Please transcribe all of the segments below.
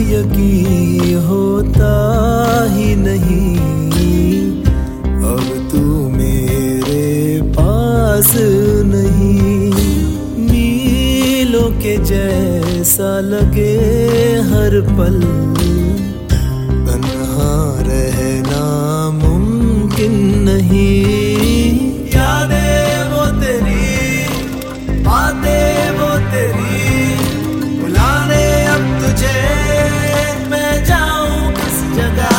यकीन होता ही नहीं, अब तू मेरे पास नहीं। मीलों के जैसा लगे हर पल, तन्हा रहना मुमकिन नहीं। यादें वो तेरी, बातें वो तेरी, बुलाने अब तुझे मैं जाऊं किस जगह।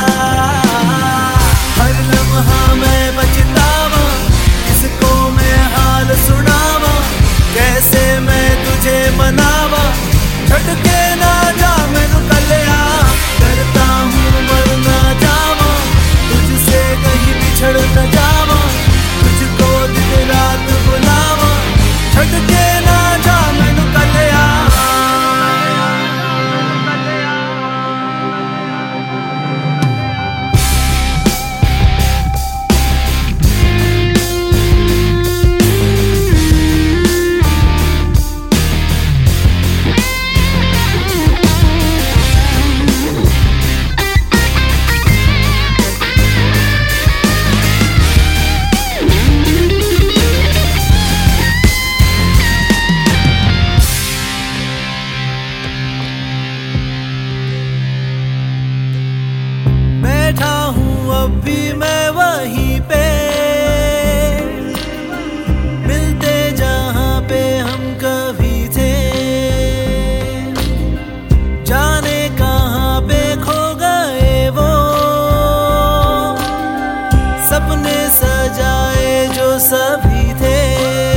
हर लम्हा मैं पछतावा, किसको मैं हाल सुनावा, कैसे मैं तुझे मनावा। छटके ना जा मैनू कलिया, डरता हूँ मर ना जावा, तुझसे कहीं बिछड़ न जावा, तुझको दिन रात बुलावा। छटके ना जा मैनू कलिया। बैठा हूँ अब भी मैं वहीं पे, मिलते जहाँ पे हम कभी थे। जाने कहाँ पे खो गए वो सपने सजाए जो सभी थे।